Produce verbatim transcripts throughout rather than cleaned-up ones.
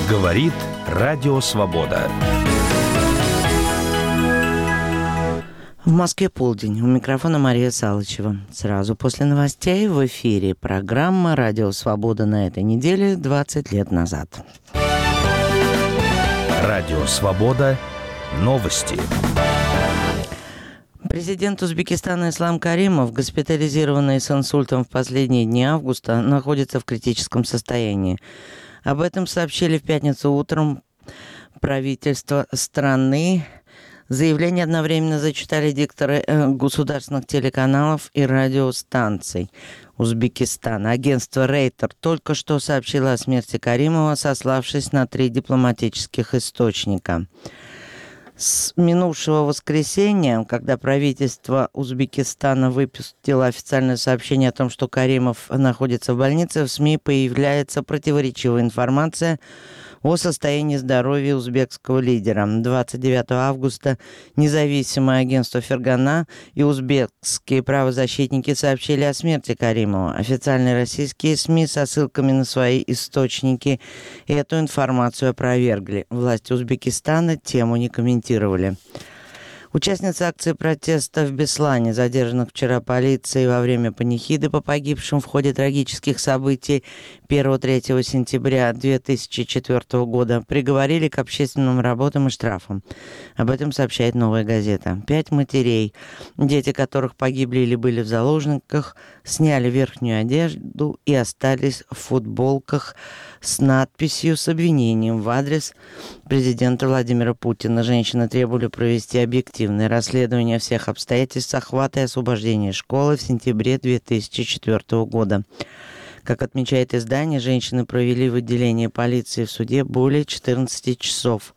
Говорит Радио Свобода. В Москве полдень. У микрофона Мария Салычева. Сразу после новостей в эфире программа «Радио Свобода» на этой неделе двадцать лет назад. Радио Свобода. Новости. Президент Узбекистана Ислам Каримов, госпитализированный с инсультом в последние дни августа, находится в критическом состоянии. Об этом сообщили в пятницу утром правительство страны. Заявление одновременно зачитали дикторы государственных телеканалов и радиостанций Узбекистана. Агентство Рейтер только что сообщило о смерти Каримова, сославшись на три дипломатических источника. С минувшего воскресенья, когда правительство Узбекистана выпустило официальное сообщение о том, что Каримов находится в больнице, в СМИ появляется противоречивая информация о состоянии здоровья узбекского лидера. двадцать девятого августа независимое агентство Фергана и узбекские правозащитники сообщили о смерти Каримова. Официальные российские СМИ со ссылками на свои источники эту информацию опровергли. Власти Узбекистана тему не комментировали. Участница акции протеста в Беслане, задержанных вчера полицией во время панихиды по погибшим в ходе трагических событий первого-третьего сентября две тысячи четвёртого года, приговорили к общественным работам и штрафам. Об этом сообщает «Новая газета». Пять матерей, дети которых погибли или были в заложниках, сняли верхнюю одежду и остались в футболках с надписью с обвинением в адрес президента Владимира Путина. Женщины требовали провести объективное расследование всех обстоятельств захвата и освобождения школы в сентябре две тысячи четвёртого года. Как отмечает издание, женщины провели в отделении полиции в суде более четырнадцати часов.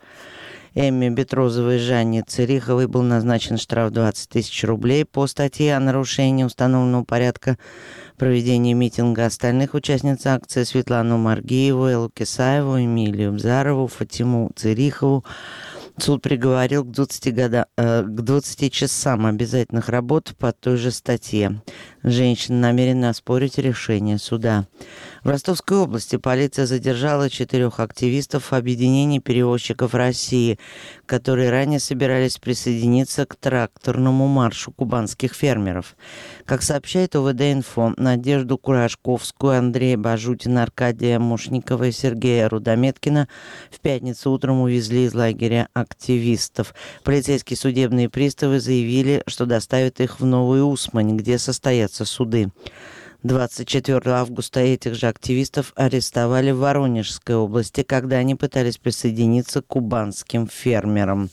Эмме Бетрозовой и Жанне Цириховой был назначен штраф двадцать тысяч рублей по статье о нарушении установленного порядка проведения митинга. Остальных участниц акции Светлану Маргиеву, Эллу Кисаеву, Эмилию Бзарову, Фатиму Цирихову суд приговорил к двадцати, года, э, к двадцати часам обязательных работ по той же статье. Женщины намерены оспорить решение суда. В Ростовской области полиция задержала четырех активистов объединения перевозчиков России, которые ранее собирались присоединиться к тракторному маршу кубанских фермеров. Как сообщает ОВД-инфо, Надежду Курашковскую, Андрея Бажутина, Аркадия Мушникова и Сергея Рудометкина в пятницу утром увезли из лагеря активистов. Полицейские судебные приставы заявили, что доставят их в Новый Усмань, где состоятся суды. двадцать четвёртого августа этих же активистов арестовали в Воронежской области, когда они пытались присоединиться к кубанским фермерам.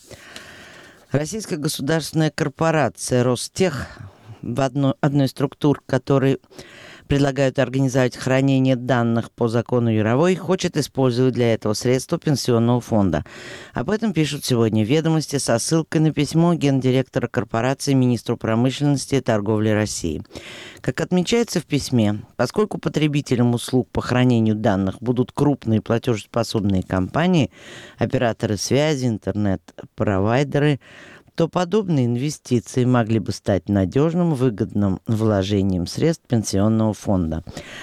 Российская государственная корпорация Ростех, в одной, одной из структур, которые предлагают организовать хранение данных по закону Яровой, хочет использовать для этого средства пенсионного фонда. Об этом пишут сегодня «Ведомости» со ссылкой на письмо гендиректора корпорации министру промышленности и торговли России. Как отмечается в письме, поскольку потребителям услуг по хранению данных будут крупные платежеспособные компании, операторы связи, интернет-провайдеры, то подобные инвестиции могли бы стать надежным, выгодным вложением средств пенсионного фонда.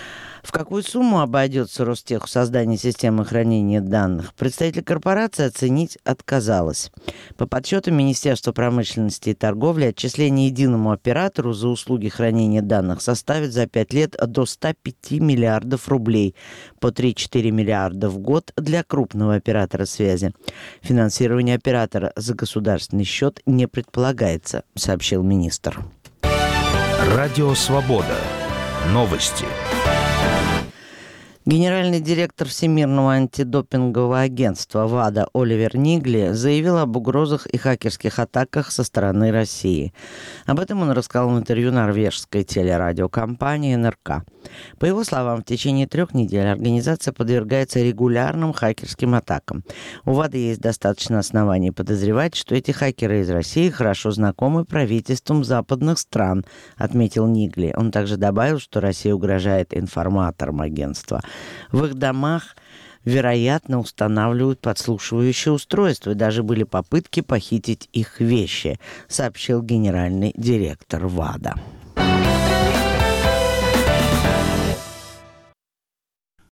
В какую сумму обойдется Ростеху создание системы хранения данных, представитель корпорации оценить отказалась. По подсчетам Министерства промышленности и торговли, отчисление единому оператору за услуги хранения данных составит за пять лет до ста пяти миллиардов рублей, по три-четыре миллиарда в год для крупного оператора связи. Финансирование оператора за государственный счет не предполагается, сообщил министр. Радио Свобода. Новости. Генеральный директор Всемирного антидопингового агентства ВАДА Оливер Нигли заявил об угрозах и хакерских атаках со стороны России. Об этом он рассказал в интервью норвежской телерадиокомпании эн эр ка. По его словам, в течение трех недель организация подвергается регулярным хакерским атакам. У ВАДА есть достаточно оснований подозревать, что эти хакеры из России хорошо знакомы правительствам западных стран, отметил Нигли. Он также добавил, что Россия угрожает информаторам агентства. В их домах, вероятно, устанавливают подслушивающие устройства, и даже были попытки похитить их вещи, сообщил генеральный директор ВАДА.